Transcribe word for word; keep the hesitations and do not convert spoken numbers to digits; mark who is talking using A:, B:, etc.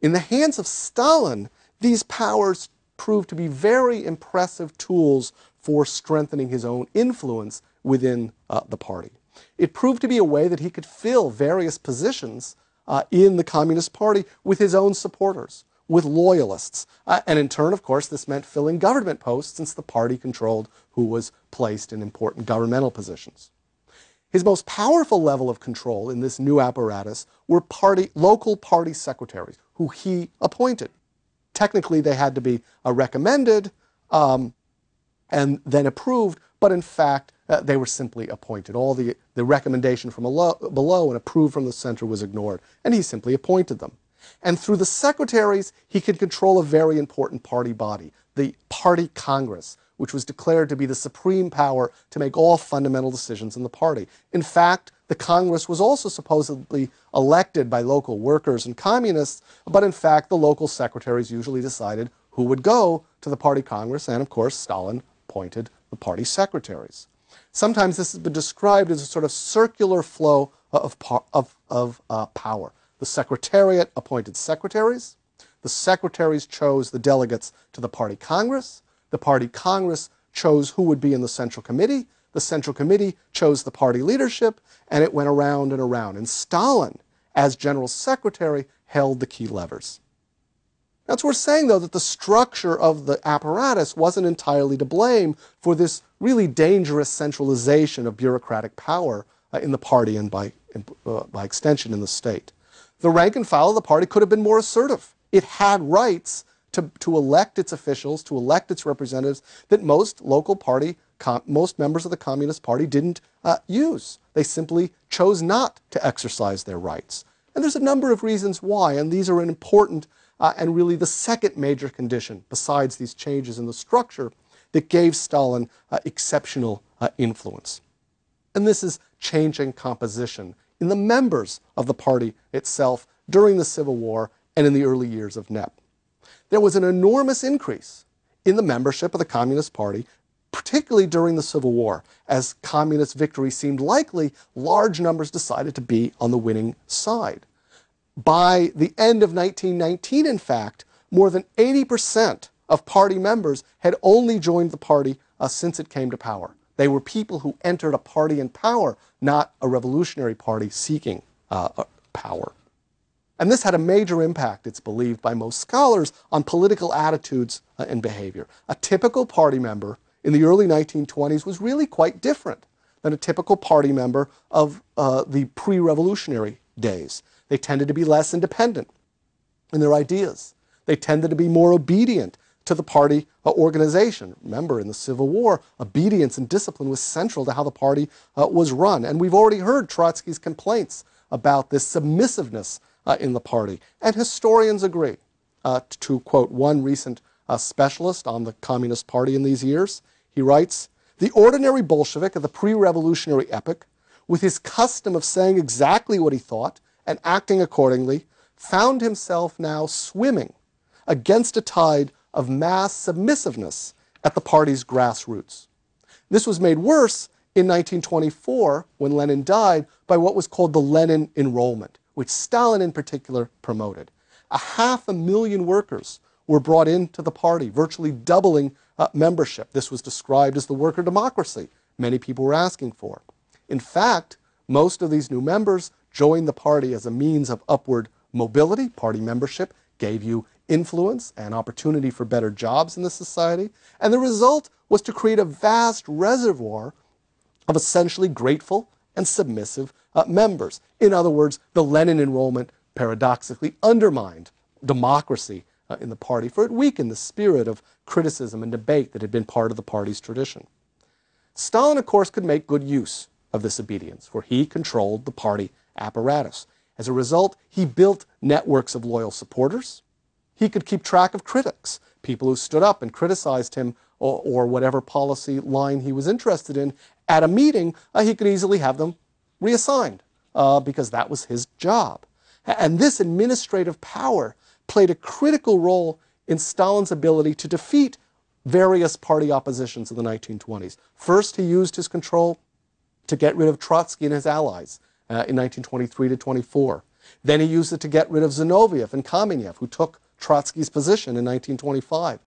A: In the hands of Stalin, these powers proved to be very impressive tools for strengthening his own influence within uh, the party. It proved to be a way that he could fill various positions uh, in the Communist Party with his own supporters, with loyalists. Uh, and in turn, of course, this meant filling government posts since the party controlled who was placed in important governmental positions. His most powerful level of control in this new apparatus were party, local party secretaries, who he appointed. Technically, they had to be uh, recommended um, and then approved, but in fact, uh, they were simply appointed. All the, the recommendation from below, below and approved from the center was ignored, and he simply appointed them. And through the secretaries, he could control a very important party body, the Party Congress, which was declared to be the supreme power to make all fundamental decisions in the party. In fact, the Congress was also supposedly elected by local workers and communists, but in fact, the local secretaries usually decided who would go to the Party Congress, and of course, Stalin appointed the party secretaries. Sometimes this has been described as a sort of circular flow of, of, of uh, power. The Secretariat appointed secretaries, the secretaries chose the delegates to the Party Congress, the Party Congress chose who would be in the Central Committee, the Central Committee chose the party leadership, and it went around and around. And Stalin, as General Secretary, held the key levers. That's what we're saying, though, that the structure of the apparatus wasn't entirely to blame for this really dangerous centralization of bureaucratic power uh, in the party and by, uh, by extension in the state. The rank and file of the party could have been more assertive. It had rights to, to elect its officials, to elect its representatives that most local party, com, most members of the Communist Party didn't uh, use. They simply chose not to exercise their rights. And there's a number of reasons why, and these are an important uh, and really the second major condition, besides these changes in the structure, that gave Stalin uh, exceptional uh, influence. And this is changing composition in the members of the party itself during the Civil War and in the early years of N E P. There was an enormous increase in the membership of the Communist Party, particularly during the Civil War. As communist victory seemed likely, large numbers decided to be on the winning side. By the end of nineteen nineteen, in fact, more than eighty percent of party members had only joined the party uh, since it came to power. They were people who entered a party in power, not a revolutionary party seeking uh, power. And this had a major impact, it's believed by most scholars, on political attitudes uh, and behavior. A typical party member in the early nineteen twenties was really quite different than a typical party member of uh, the pre-revolutionary days. They tended to be less independent in their ideas. They tended to be more obedient to the party uh, organization. Remember, in the Civil War, obedience and discipline was central to how the party uh, was run. And we've already heard Trotsky's complaints about this submissiveness uh, in the party. And historians agree. Uh, to quote one recent uh, specialist on the Communist Party in these years, he writes, "The ordinary Bolshevik of the pre-revolutionary epoch, with his custom of saying exactly what he thought and acting accordingly, found himself now swimming against a tide of mass submissiveness at the party's grassroots. This was made worse in nineteen twenty-four, when Lenin died, by what was called the Lenin enrollment, which Stalin in particular promoted. A half a million workers were brought into the party, virtually doubling uh, membership. This was described as the worker democracy many people were asking for. In fact, most of these new members joined the party as a means of upward mobility. Party membership gave you influence and opportunity for better jobs in the society. And the result was to create a vast reservoir of essentially grateful and submissive uh, members. In other words, the Lenin enrollment paradoxically undermined democracy uh, in the party, for it weakened the spirit of criticism and debate that had been part of the party's tradition. Stalin, of course, could make good use of this obedience, for he controlled the party apparatus. As a result, he built networks of loyal supporters. He could keep track of critics, people who stood up and criticized him or, or whatever policy line he was interested in. At a meeting, uh, he could easily have them reassigned uh, because that was his job. And this administrative power played a critical role in Stalin's ability to defeat various party oppositions in the nineteen twenties. First, he used his control to get rid of Trotsky and his allies uh, in nineteen twenty-three to twenty-four. Then he used it to get rid of Zinoviev and Kamenev, who took Trotsky's position in nineteen twenty-five.